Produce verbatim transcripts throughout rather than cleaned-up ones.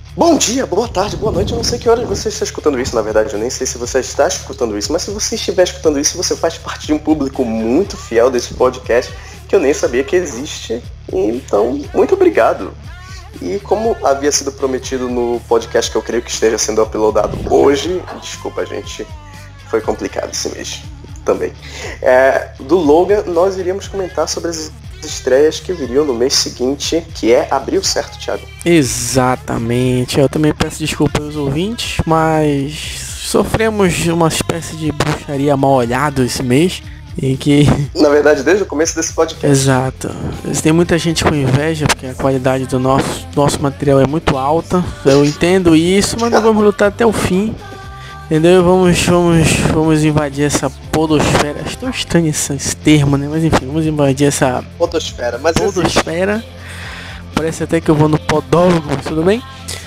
Bom dia, boa tarde, boa noite. Eu não sei que hora você está escutando isso, na verdade. Eu nem sei se você está escutando isso. Mas se você estiver escutando isso, você faz parte de um público muito fiel desse podcast que eu nem sabia que existe. Então, muito obrigado. E como havia sido prometido no podcast que eu creio que esteja sendo uploadado hoje, desculpa, gente, foi complicado esse mês também. É, do Logan, nós iríamos comentar sobre as estreias que viriam no mês seguinte, que é abril, certo, Thiago? Exatamente. Eu também peço desculpa aos ouvintes, mas sofremos uma espécie de bruxaria mal olhado esse mês. Em que... Na verdade, desde o começo desse podcast. Exato. Tem muita gente com inveja, porque a qualidade do nosso, nosso material é muito alta. Eu entendo isso, mas nós vamos lutar até o fim. Entendeu? Vamos, vamos, vamos invadir essa podosfera. Acho tão estranho esse, esse termo, né? Mas enfim, vamos invadir essa podosfera. Mas podosfera. Existe. Parece até que eu vou no podólogo, mas tudo bem.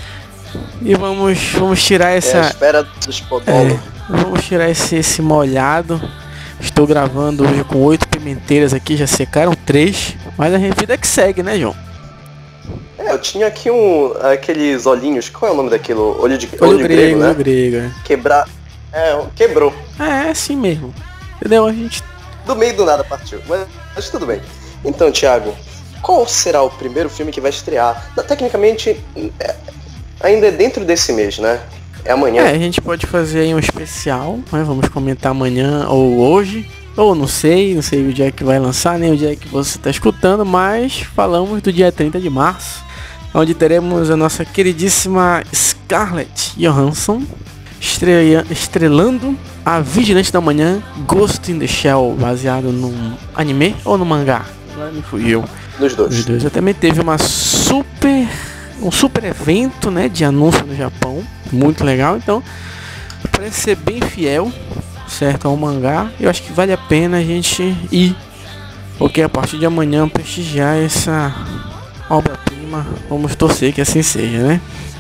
E vamos, vamos tirar essa... É a esfera dos podólogos. É, vamos tirar esse, esse molhado. Estou gravando hoje com oito pimenteiras aqui, já secaram três. Mas a vida que segue, né, João? É, eu tinha aqui um, aqueles olhinhos, qual é o nome daquilo? Olho de olho, olho grego, grego, né? Olho grego, é. Quebrar, é, quebrou. É, é assim mesmo. Entendeu? A gente... Do meio do nada partiu, mas, mas tudo bem. Então, Thiago, qual será o primeiro filme que vai estrear? Tecnicamente, é, ainda é dentro desse mês, né? É amanhã. É, a gente pode fazer aí um especial, né? Vamos comentar amanhã ou hoje. Ou não sei, não sei o dia que vai lançar, nem o dia que você está escutando, mas falamos do dia trinta de março, onde teremos a nossa queridíssima Scarlett Johansson estreia, estrelando A Vigilante da Manhã, Ghost in the Shell, baseado num anime ou no mangá? Agora me fugiu. Dos dois. Dos dois. Também teve uma super, um super evento, né, de anúncio no Japão, muito legal, então parece ser bem fiel, certo, ao mangá. Eu acho que vale a pena a gente ir, porque a partir de amanhã prestigiar essa obra-prima, vamos torcer que assim seja, né?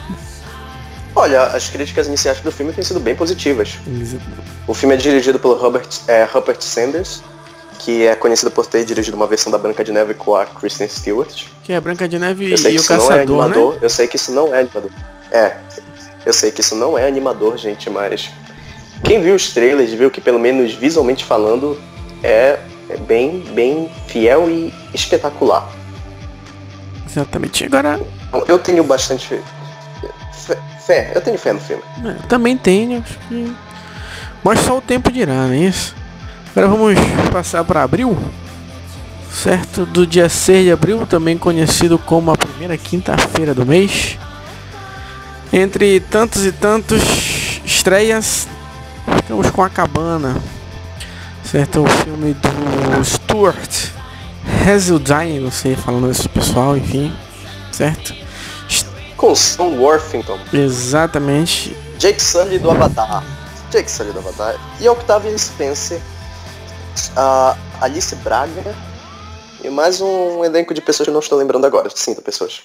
Olha, as críticas iniciais do filme têm sido bem positivas. Exato. O filme é dirigido pelo Robert, é, Rupert Sanders, que é conhecido por ter dirigido uma versão da Branca de Neve com a Kristen Stewart. Que é a Branca de Neve eu sei e que o isso Caçador, não é animador, né? Eu sei que isso não é animador. É, eu sei que isso não é animador, gente, mas quem viu os trailers viu que, pelo menos visualmente falando, é, é bem, bem fiel e espetacular. Exatamente. Agora... Eu tenho bastante fé, fé. eu tenho fé no filme. É, também tenho, acho que... mas só o tempo dirá, não é isso? Agora vamos passar para abril, certo? Do dia seis de abril, também conhecido como a primeira quinta-feira do mês. Entre tantos e tantos estreias, ficamos com A Cabana, certo? O filme do Stuart Haseltine, não sei falando desse pessoal, enfim, certo? Com Sam Worthington. Exatamente. Jake Sully do Avatar. Jake Sully do Avatar. E Octavia Spencer, a Alice Braga e mais um elenco de pessoas que eu não estou lembrando agora. Cinco pessoas.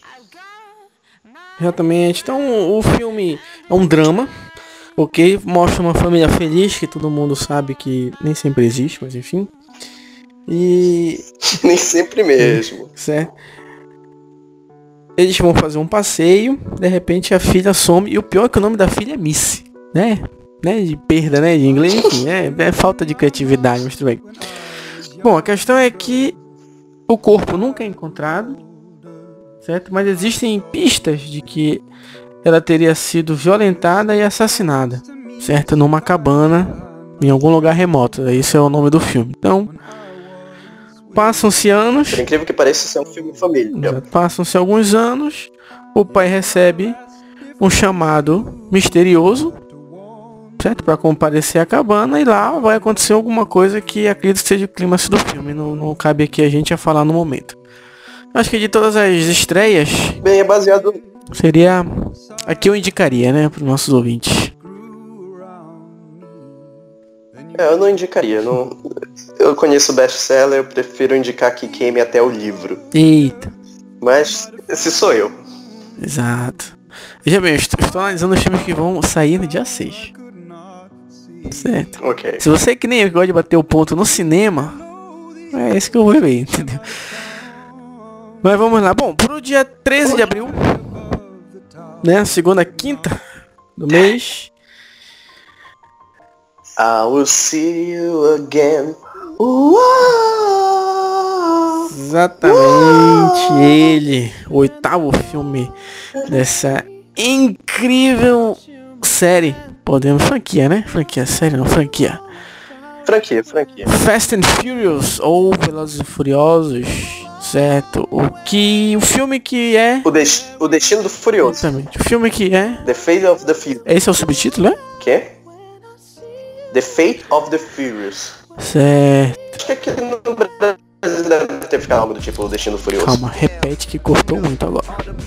Exatamente. Então o filme é um drama, ok? Mostra uma família feliz, que todo mundo sabe que nem sempre existe, mas enfim. E... nem sempre mesmo. Certo. Eles vão fazer um passeio, de repente a filha some, e o pior é que o nome da filha é Missy, né? né? De perda, né? De inglês, enfim, é, é falta de criatividade, mas tudo bem. Bom, a questão é que o corpo nunca é encontrado, certo? Mas existem pistas de que ela teria sido violentada e assassinada, certo? Numa cabana, em algum lugar remoto. Esse é o nome do filme. Então, passam-se anos. Por incrível que pareça, isso é um filme de família. Passam-se alguns anos. O pai recebe um chamado misterioso, certo? Para comparecer à cabana, e lá vai acontecer alguma coisa que acredito que seja o clímax do filme. Não, não cabe aqui a gente a falar no momento. Acho que de todas as estreias, bem, é baseado... seria a que eu indicaria, né, para os nossos ouvintes. É, eu não indicaria. Não... Eu conheço o best-seller, eu prefiro indicar que queime até o livro. Eita. Mas esse sou eu. Exato. Veja bem, eu estou, estou analisando os filmes que vão sair no dia seis. Certo. Ok. Se você é que nem eu que gosta de bater o ponto no cinema, é esse que eu vou ver, entendeu? Mas vamos lá. Bom, pro dia treze de abril, né? Segunda, quinta do mês. I will see you again. Uou! Exatamente, Uou! Ele, o oitavo filme dessa incrível série. Podemos franquia, né? Franquia, série não, franquia. Franquia, franquia. Fast and Furious, ou Velozes e Furiosos, certo? O que... O filme que é... O, de, o Destino do Furioso. Exatamente. O filme que é... The Fate of the Furious. Esse é o subtítulo, né? Que? The Fate of the Furious. Certo. Acho que aqui no Brasil deve ter ficado algo do tipo O Destino do Furioso. Calma, repete que cortou muito agora.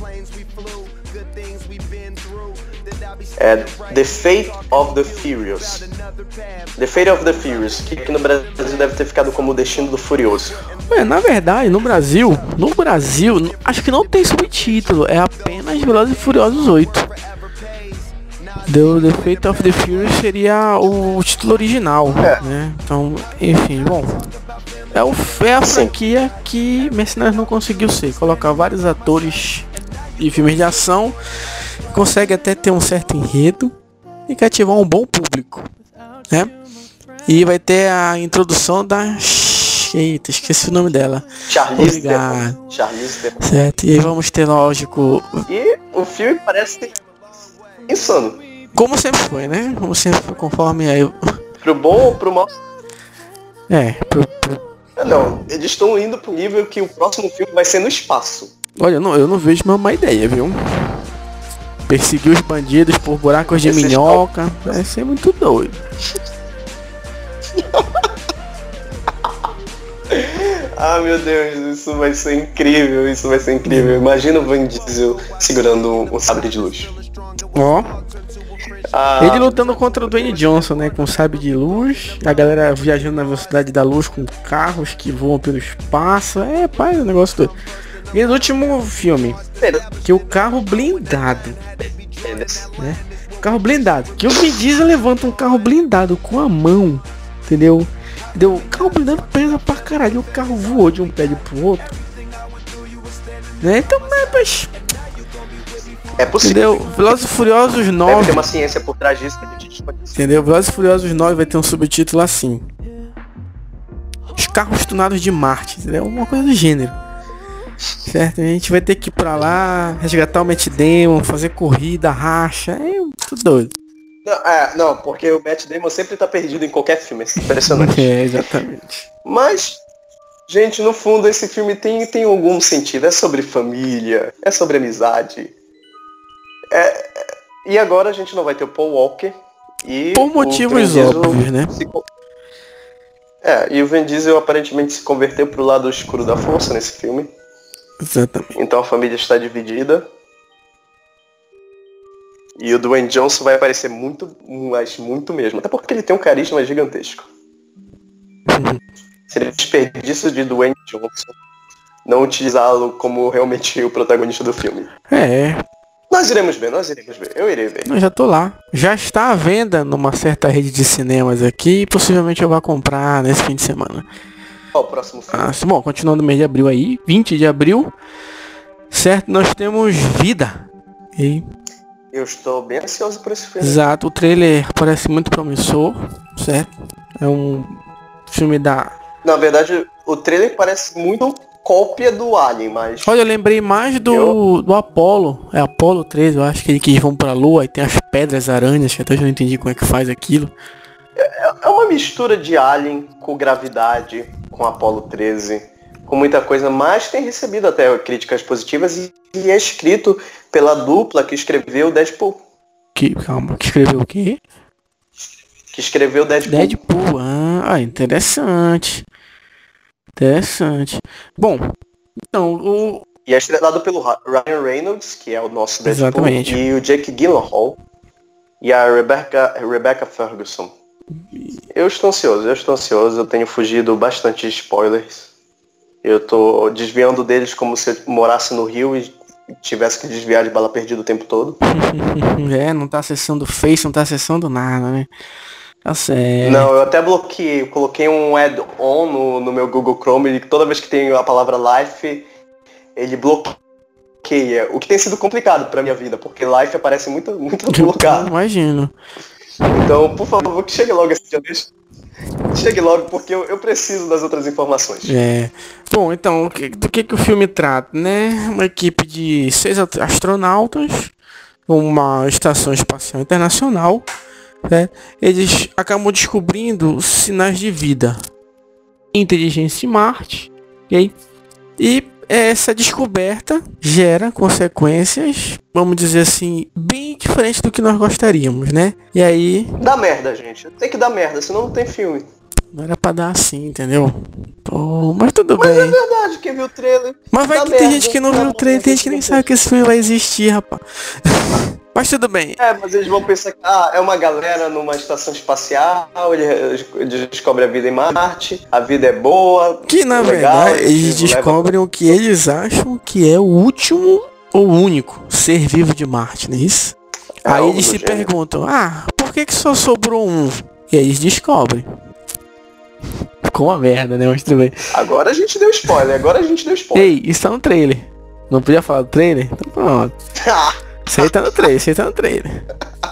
É The Fate of the Furious. The Fate of the Furious, que aqui no Brasil deve ter ficado como O Destino do Furioso. É, na verdade, no Brasil, no Brasil, acho que não tem subtítulo, é apenas Velozes e Furiosos oito. The, the Fate of the Furious seria o título original, é. Né? Então, enfim, bom. É, o, é a franquia que Mercenários não conseguiu ser. Colocar vários atores de filmes de ação, consegue até ter um certo enredo e cativar um bom público, né? E vai ter a introdução da... Eita, esqueci o nome dela. Charlize Theron. Charlize Theron. Certo, e aí vamos ter, lógico... E o filme parece insano. Como sempre foi, né? Como sempre foi, conforme aí... Pro bom ou pro mal? É, pro... pro... Não, eles estão indo pro nível que o próximo filme vai ser no espaço. Olha, eu não, eu não vejo uma má ideia, viu? Perseguir os bandidos por buracos de Esse minhoca. Vai é ser muito doido. Ah, meu Deus, isso vai ser incrível, isso vai ser incrível. Imagina o Vin Diesel segurando um sabre de luz. Ó. Ah, ele lutando contra o Dwayne Johnson, né? Com sabre de luz. A galera viajando na velocidade da luz com carros que voam pelo espaço. É, pai, o negócio todo. E no último filme, que o carro blindado, né? O carro blindado, que o Vin Diesel levanta um carro blindado com a mão, entendeu? Entendeu? O carro blindado pesa pra caralho, o carro voou de um pé pro outro, né? Então, né, mas... É possível. Entendeu? Velozes e Furiosos nove. Deve ter uma ciência por trás disso que a gente desconhece. Entendeu? Velozes e Furiosos nove vai ter um subtítulo assim: Os carros tunados de Marte, entendeu? Uma coisa do gênero. Certo? A gente vai ter que ir pra lá, resgatar o Matt Damon, fazer corrida, racha, é tudo doido. Não, é, não, porque o Matt Damon sempre tá perdido em qualquer filme, é impressionante. É, exatamente. Mas, gente, no fundo esse filme tem, tem algum sentido, é sobre família, é sobre amizade. É, e agora a gente não vai ter o Paul Walker e por motivos óbvios, né? Se... É, e o Vin Diesel aparentemente se converteu pro lado escuro da força nesse filme. Exatamente. Então a família está dividida. E o Dwayne Johnson vai aparecer muito, mas muito mesmo. Até porque ele tem um carisma gigantesco. Uhum. Seria desperdício de Dwayne Johnson não utilizá-lo como realmente o protagonista do filme. É. Nós iremos ver, nós iremos ver. Eu irei ver. Eu já tô lá. Já está à venda numa certa rede de cinemas aqui. E possivelmente eu vou comprar nesse fim de semana. Qual o próximo filme? Ah, bom, continuando no mês de abril aí. vinte de abril. Certo, nós temos Vida. E... Eu estou bem ansioso por esse filme. Exato, o trailer parece muito promissor. Certo? É um filme da... Na verdade, o trailer parece muito... cópia do Alien, mas... Olha, eu lembrei mais do, eu... do Apollo. É Apollo treze, eu acho que eles vão pra Lua e tem as pedras aranhas, que até eu já não entendi como é que faz aquilo. É, é uma mistura de Alien com Gravidade, com Apollo treze, com muita coisa, mas tem recebido até críticas positivas e, e é escrito pela dupla que escreveu Deadpool. Que, calma, que escreveu o quê? Que escreveu Deadpool. Deadpool, ah, interessante. Interessante. Bom, então, o... E é estrelado pelo Ryan Reynolds, que é o nosso Deadpool. Exatamente. E o Jake Gyllenhaal. E a Rebecca, Rebecca Ferguson. Eu estou ansioso, eu estou ansioso. Eu tenho fugido bastante de spoilers. Eu tô desviando deles como se eu morasse no Rio e tivesse que desviar de bala perdida o tempo todo. É, não tá acessando o Face, não tá acessando nada, né? Tá certo. Não, eu até bloqueei, eu coloquei um add-on no, no meu Google Chrome e toda vez que tem a palavra life, ele bloqueia ok, é, o que tem sido complicado pra minha vida, porque Life aparece em muito, muito lugar. Imagino. Então, por favor, que chegue logo esse dia desse. Chegue logo, porque eu, eu preciso das outras informações. É. Bom, então, o que- do que, que o filme trata, né? Uma equipe de seis at- astronautas, uma estação espacial internacional, né? Eles acabam descobrindo sinais de vida, inteligência em Marte, ok? E essa descoberta gera consequências, vamos dizer assim, bem diferentes do que nós gostaríamos, né? E aí, Dá merda, gente. Tem que dar merda, senão não tem filme. não era pra dar assim, entendeu? Pô, mas tudo Mas é bem. verdade, quem viu o trailer... Mas vai dá que tem merda, gente que não dá viu o merda, trailer, tem gente que nem sabe que esse filme vai existir, rapaz. Mas tudo bem. É, mas eles vão pensar que ah, é uma galera numa estação espacial, eles eles descobrem a vida em Marte, a vida é boa, Que na legal, verdade eles leva- descobrem o que eles acham que é o último ou único ser vivo de Marte, não é isso? É Aí algo eles do se gênero. perguntam, ah, por que que só sobrou um? E aí eles descobrem. Ficou uma merda, né? Mas tudo bem. Agora a gente deu spoiler, agora a gente deu spoiler. Ei, isso tá no trailer. Não podia falar do trailer? Então pronto. Isso aí tá no trailer, isso aí tá no trailer.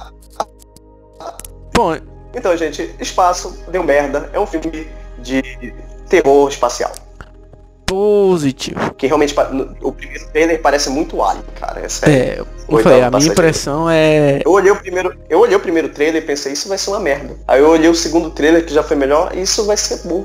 Bom, Então, gente, Espaço deu merda, é um filme de terror espacial. positivo. Que realmente, pa- no- o primeiro trailer parece muito Alien, cara, é sério. É, eu Oitavo falei, a minha passageiro. impressão é... Eu olhei o primeiro, eu olhei o primeiro trailer e pensei, isso vai ser uma merda. Aí eu olhei o segundo trailer, que já foi melhor, e isso vai ser bom.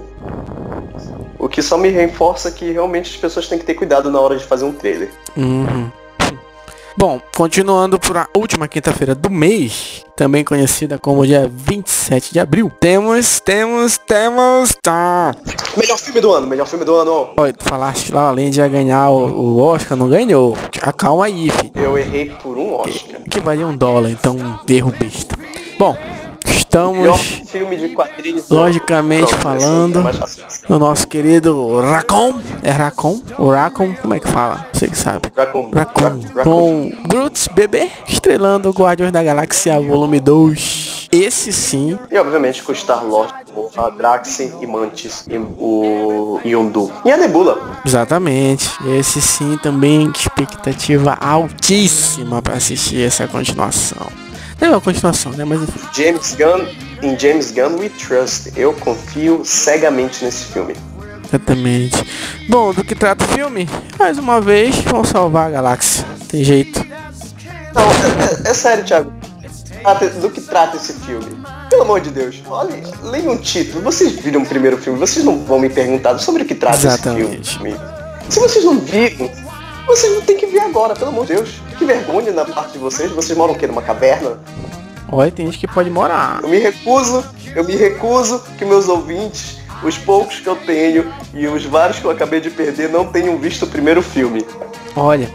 O que só me reforça que realmente as pessoas têm que ter cuidado na hora de fazer um trailer. Uhum. Bom, continuando para a última quinta-feira do mês, também conhecida como dia vinte e sete de abril, temos, temos, temos, tá. Melhor filme do ano, melhor filme do ano. Olha, tu falaste lá, além de ia ganhar o, o Oscar, não ganhou. Acalma aí, filho. Eu errei por um Oscar. Que valia um dólar, então um erro besta. Bom, Melhor estamos, filme de quadrinhos. logicamente Pronto, falando, esse é mais fácil. no nosso querido Raccoon. É Raccoon? O Raccoon, como é que fala? Você que sabe. Raccoon. Raccoon. Ra- Raccoon. Com Groot bebê estrelando Guardiões da Galáxia volume dois. Esse sim. E obviamente com o Star-Lord, a Drax e Mantis e o Yondu. E a Nebula. Exatamente. Esse sim também, expectativa altíssima pra assistir essa continuação. Não é uma continuação, né? Mas enfim. James Gunn, em James Gunn We Trust. Eu confio cegamente nesse filme. Exatamente. Bom, do que trata o filme? Mais uma vez, vão salvar a galáxia. Tem jeito. Não, é, é- é sério, Thiago. Trata- Do que trata esse filme? Pelo amor de Deus, olha, leiam o título. Vocês viram o primeiro filme, vocês não vão me perguntar sobre o que trata Exatamente. esse filme. Se vocês não viram, vocês não tem que ver agora, pelo amor de Deus. Que vergonha da parte de vocês. Vocês moram o quê? Numa caverna? Olha, tem gente que pode morar. Eu me recuso, eu me recuso que meus ouvintes, os poucos que eu tenho e os vários que eu acabei de perder, não tenham visto o primeiro filme. Olha,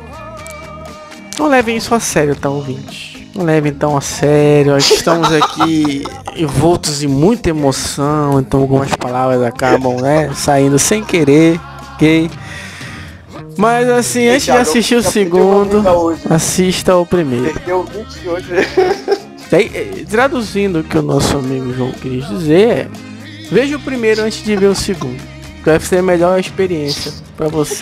não levem isso a sério, tá, ouvinte? Não levem tão a sério. Estamos aqui envoltos em muita emoção, então algumas palavras acabam, né, saindo sem querer, ok? Mas assim, antes de Thiago, assistir o já perdeu segundo, uma vida hoje. assista o primeiro. Perdeu vinte hoje. Daí, eh, traduzindo o que o nosso amigo João quis dizer é: veja o primeiro antes de ver o segundo, que vai ser a melhor experiência pra você.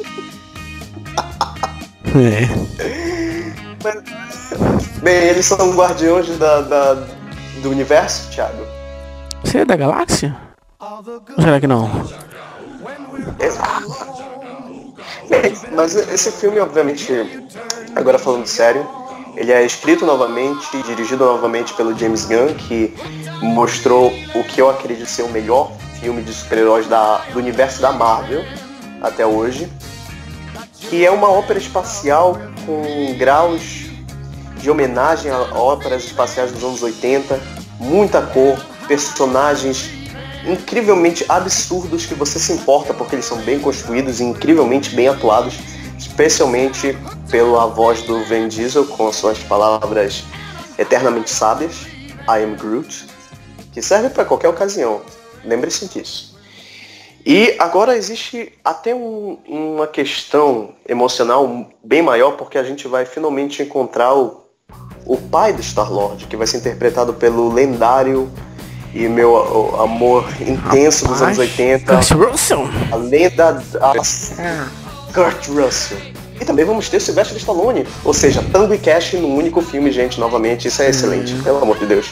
É. Bem, eles são guardiões da, da- do universo, Thiago. Você é da galáxia? Ou será que não? Exato. Bem, mas esse filme, obviamente, agora falando sério, ele é escrito novamente e dirigido novamente pelo James Gunn, que mostrou o que eu acredito ser o melhor filme de super-heróis da- do universo da Marvel até hoje, que é uma ópera espacial com graus de homenagem a óperas espaciais dos anos oitenta, muita cor, personagens incrivelmente absurdos que você se importa porque eles são bem construídos e incrivelmente bem atuados, especialmente pela voz do Vin Diesel com as suas palavras eternamente sábias, I am Groot, que serve para qualquer ocasião, lembre-se disso. E agora existe até um- uma questão emocional bem maior, porque a gente vai finalmente encontrar o, o pai do Star-Lord, que vai ser interpretado pelo lendário e meu o, amor intenso dos anos oitenta, Kurt Russell. a lenda da Kurt Russell. E também vamos ter Sylvester Stallone. Ou seja, Tango e Cash num único filme, gente, novamente. Isso é excelente, hum. pelo amor de Deus.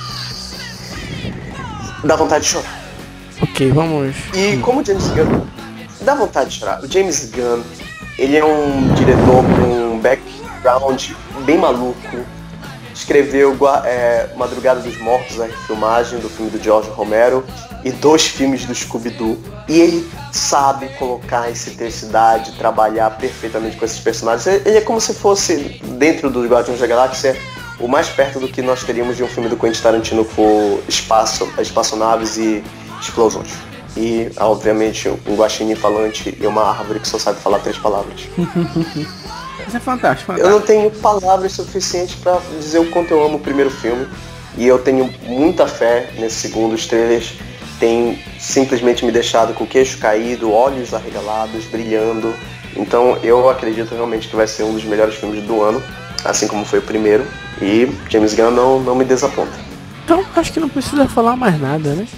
Dá vontade de chorar. Ok, vamos... E como o James Gunn... Dá vontade de chorar. O James Gunn, ele é um diretor com um background bem maluco. Escreveu é, Madrugada dos Mortos, a refilmagem do filme do George Romero, e dois filmes do Scooby-Doo. E ele sabe colocar intensidade, trabalhar perfeitamente com esses personagens. Ele é como se fosse, dentro dos Guardiões da Galáxia, o mais perto do que nós teríamos de um filme do Quentin Tarantino por espaço, espaçonaves e explosões. E, obviamente, um guaxinim falante e uma árvore que só sabe falar três palavras. Isso é fantástico, fantástico. Eu não tenho palavras suficientes pra dizer o quanto eu amo o primeiro filme. E eu tenho muita fé nesse segundo. Os trailers têm simplesmente me deixado com o queixo caído, olhos arregalados, brilhando. Então eu acredito realmente que vai ser um dos melhores filmes do ano, assim como foi o primeiro. E James Gunn não, não me desaponta. Então acho que não precisa falar mais nada, né?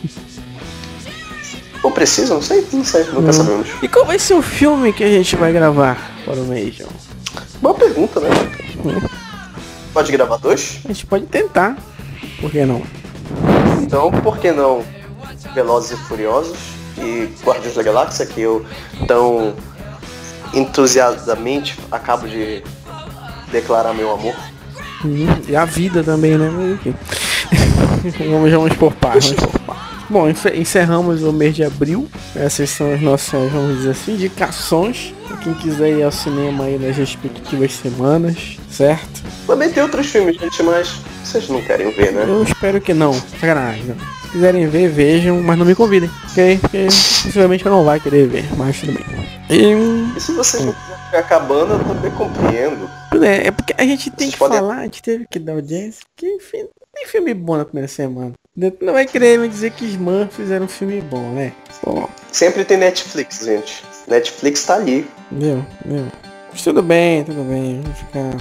Ou precisa? Não sei, não sei, nunca hum. sabemos. E qual vai ser o filme que a gente vai gravar para o mês, João? Boa pergunta, né? Hum. Pode gravar dois? A gente pode tentar. Por que não? Então, por que não Velozes e Furiosos e Guardiões da Galáxia, que eu tão entusiasmadamente acabo de declarar meu amor. Hum, e a vida também, né? Enfim. vamos, vamos por partes. Bom, encerramos o mês de abril. Essas são as nossas, vamos dizer assim, indicações. Pra quem quiser ir ao cinema aí nas respectivas semanas, certo? Também tem outros filmes, gente, mas vocês não querem ver, né? Eu espero que não. Sacanagem. Se quiserem ver, vejam, mas não me convidem, ok? Porque possivelmente eu não vai querer ver, mas tudo bem. E, e se vocês não quiserem ver acabando, eu também compreendo. É, é porque a gente tem vocês que podem... falar, a gente teve que dar audiência, que enfim, tem filme bom na primeira semana. Não vai querer me dizer que Smurfs fizeram um filme bom, né? Bom. Sempre tem Netflix, gente. Netflix tá ali. Viu? Viu? Mas tudo bem, tudo bem. Vamos ficar...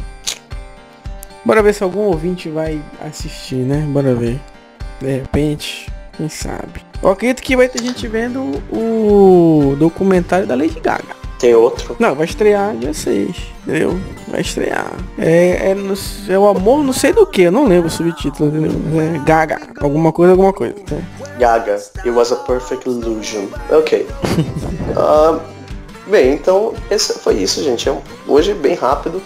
Bora ver se algum ouvinte vai assistir, né? Bora ver. De repente, quem sabe. Eu acredito que vai ter gente vendo o documentário da Lady Gaga. Tem outro? Não, vai estrear dia seis, entendeu? Vai estrear. É, é, no, é o amor não sei do que, eu não lembro o subtítulo, entendeu? É Gaga, alguma coisa, alguma coisa. Né? Gaga, It Was a Perfect Illusion. Ok. uh, bem, então esse foi isso, gente. É um, hoje bem rápido.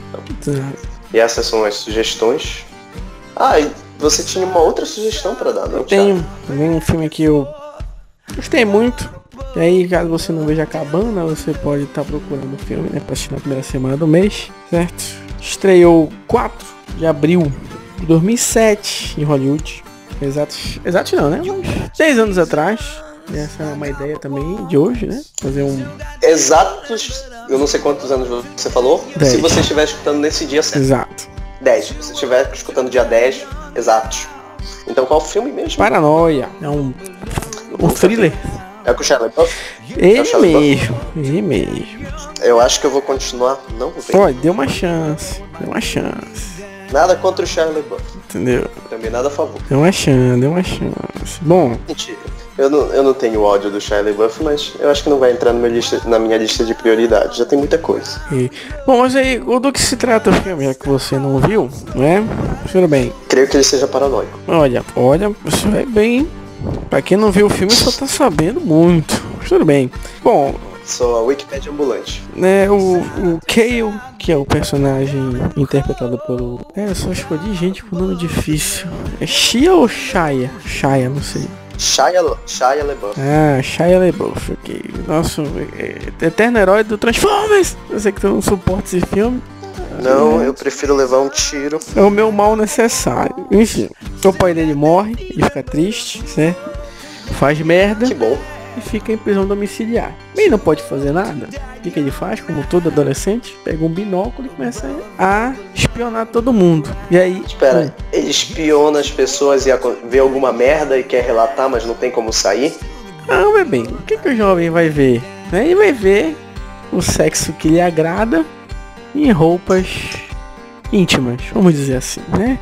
E essas são as sugestões. Ah, e você tinha uma outra sugestão pra dar, não? Eu tenho também um filme que eu gostei muito. E aí, caso você não veja a cabana, você pode estar tá procurando o filme, né, pra assistir na primeira semana do mês, certo? Estreou quatro de abril de dois mil e sete em Hollywood. Exato, exato não, né? Uns seis anos atrás. E essa é uma ideia também de hoje, né? Fazer um... Exatos, eu não sei quantos anos você falou. dez. Se você estiver escutando nesse dia certo. Exato. dez. Se você estiver escutando dia dez, exatos. Então qual filme mesmo? Paranoia. É um, um thriller. É com o Shia LaBeouf? Ele é mesmo, ele mesmo. Eu acho que eu vou continuar não vendo. Olha, deu uma chance, deu uma chance. Nada contra o Shia LaBeouf. Entendeu? Também nada a favor. Deu uma chance, deu uma chance. Bom. Mentira. Eu não, eu não tenho ódio do Shia LaBeouf, mas eu acho que não vai entrar no meu lista, na minha lista de prioridades. Já tem muita coisa. E, bom, mas aí, do que se trata o filme, já que você não viu, né? Tudo bem. Creio que ele seja paranoico. Olha, olha, isso é bem... Pra quem não viu o filme só tá sabendo muito. Tudo bem. Bom, sou a Wikipedia ambulante. Né, o, o Kale, que é o personagem interpretado pelo... É, eu só escolhi gente com nome difícil. É Shia ou Shia? Shia, não sei. Shia, Shia LaBeouf. Ah, Shia LaBeouf, ok. Nosso é, eterno herói do Transformers. Eu sei que tu não suporta esse filme. Não, eu prefiro levar um tiro. É o meu mal necessário. Enfim, o pai dele morre, ele fica triste, certo? Faz merda. Que bom. E fica em prisão domiciliar. Ele não pode fazer nada. O que, que ele faz, como todo adolescente? Pega um binóculo e começa a espionar todo mundo. E aí... Espera, hum. ele espiona as pessoas e vê alguma merda e quer relatar, mas não tem como sair? Não, meu bem, o que, que o jovem vai ver? Ele vai ver o sexo que lhe agrada em roupas íntimas, vamos dizer assim, né?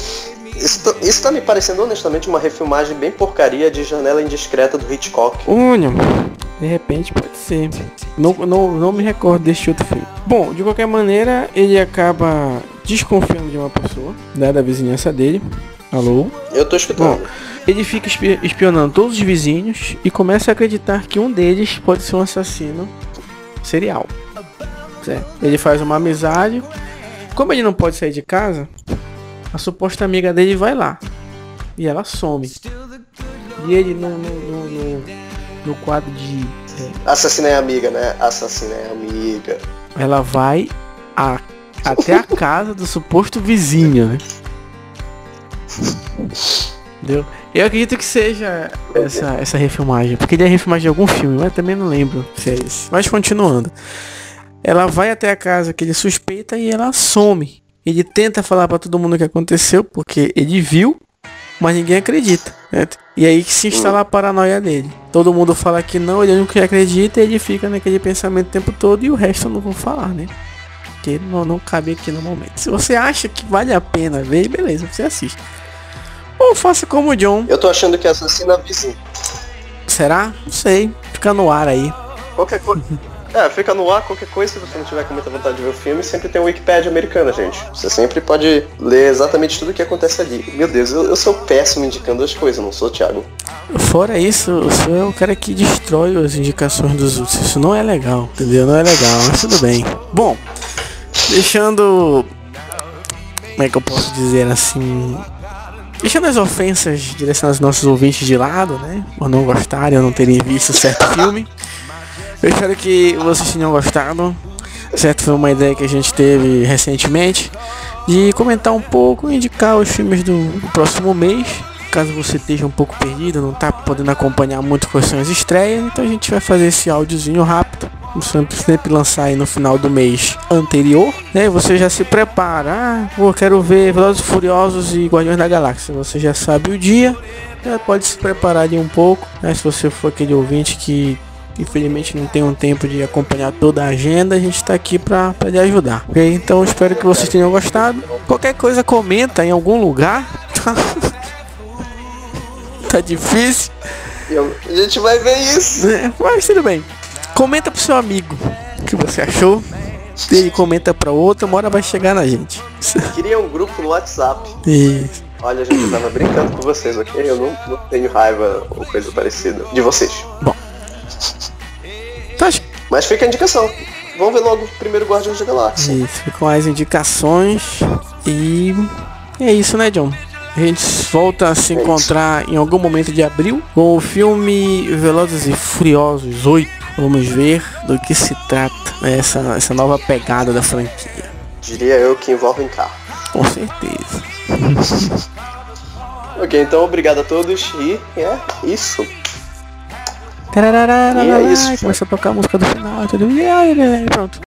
Isso tá, isso tá me parecendo honestamente uma refilmagem bem porcaria de Janela Indiscreta do Hitchcock. Unho, De repente pode ser. Não, não, não me recordo deste outro filme. Bom, de qualquer maneira, ele acaba desconfiando de uma pessoa, né, da vizinhança dele. Alô? Eu tô escutando. Bom, ele fica espi- espionando todos os vizinhos e começa a acreditar que um deles pode ser um assassino serial. Certo? Ele faz uma amizade. Como ele não pode sair de casa, a suposta amiga dele vai lá. E ela some. E ele no, no, no, no, no quadro de... É, Assassina é amiga, né? Assassina é amiga. ela vai a, até a casa do suposto vizinho, né? Entendeu? Eu acredito que seja essa, essa refilmagem. Porque ele é refilmagem de algum filme, mas também não lembro se é esse. Mas continuando. Ela vai até a casa que ele suspeita e ela some. Ele tenta falar pra todo mundo o que aconteceu, porque ele viu, mas ninguém acredita, certo? E aí que se instala a paranoia dele. Todo mundo fala que não, ele nunca acredita, e ele fica naquele pensamento o tempo todo, e o resto eu não vou falar, né? Porque não, não cabe aqui no momento. Se você acha que vale a pena ver, beleza, você assiste. Ou faça como o John. Eu tô achando que assassina é vizinho. Será? Não sei. Fica no ar aí. Qualquer coisa. É, fica no ar, qualquer coisa, se você não tiver com muita vontade de ver o filme, sempre tem o Wikipedia americana, gente. Você sempre pode ler exatamente tudo o que acontece ali. Meu Deus, eu, eu sou péssimo indicando as coisas, não sou, Thiago. Fora isso, o senhor é o cara que destrói as indicações dos outros. Isso não é legal, entendeu? Não é legal, mas tudo bem. Bom, deixando... Como é que eu posso dizer assim... Deixando as ofensas direcionadas aos nossos ouvintes de lado, né? Por não gostarem ou não terem visto certo filme. Eu espero que vocês tenham gostado. Certo, foi uma ideia que a gente teve recentemente de comentar um pouco, indicar os filmes do, do próximo mês. Caso você esteja um pouco perdido, não tá podendo acompanhar muito quais são as estreias, então a gente vai fazer esse áudiozinho rápido. Sempre, sempre lançar aí no final do mês anterior, né? Você já se prepara. Ah, pô, quero ver Velozes e Furiosos e Guardiões da Galáxia. Você já sabe o dia, já pode se preparar ali um pouco, né? Se você for aquele ouvinte que infelizmente não tem um tempo de acompanhar toda a agenda, a gente tá aqui pra, pra lhe ajudar, ok? Então espero que vocês tenham gostado. Qualquer coisa comenta em algum lugar. Tá difícil. Eu, a gente vai ver isso. É, mas tudo bem. Comenta pro seu amigo o que você achou. Ele comenta pra outro, uma hora vai chegar na gente. Queria um grupo no WhatsApp. Isso. Olha, gente, eu tava brincando com vocês, ok? Eu não, não tenho raiva ou coisa parecida de vocês. Bom. Tá. Mas fica a indicação. Vamos ver logo o primeiro Guardiões da Galáxia. Isso, ficam as indicações. E é isso, né, John? A gente volta a se encontrar em algum momento de abril com o filme Velozes e Furiosos oito. Vamos ver do que se trata essa, essa nova pegada da franquia. Diria eu que envolve em carro. Com certeza. Ok, então obrigado a todos e é isso. E é isso. Começa a tocar a música do final. Tudo. E aí, pronto.